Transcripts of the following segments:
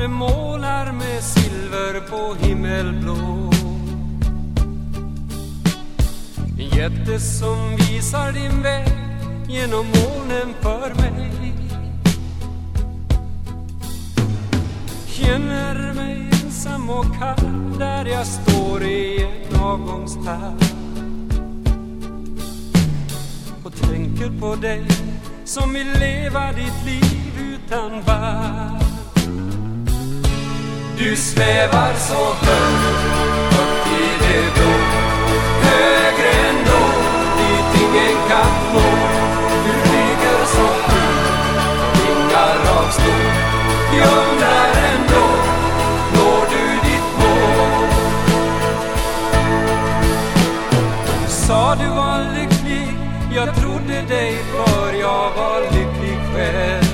det målar med silver på himmelblå. En jätte som visar din väg genom molnen för mig. Känner mig ensam och kall där jag står i en avgångshall och tänker på dig som vill leva ditt liv utan värld. Du svävar så högt upp i det blå, högre än då, dit ingen kan nå. Du flyger så högt, vingar av stål. Jag undrar ändå, når du ditt mål? Du sa du var lycklig, jag trodde dig för jag var lycklig själv.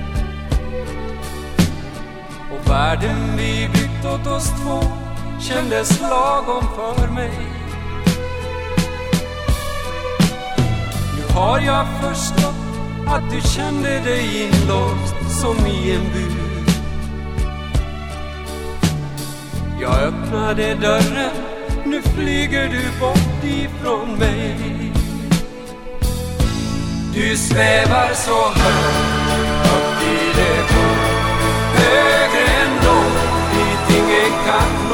Och världen vi byggt åt oss två kändes lagom för mig. Nu har jag förstått att du kände dig inlåst som i en bur. Jag öppnade dörren, nu flyger du bort ifrån mig. Du svävar så högt upp i det blå, högre än då, dit ingen kan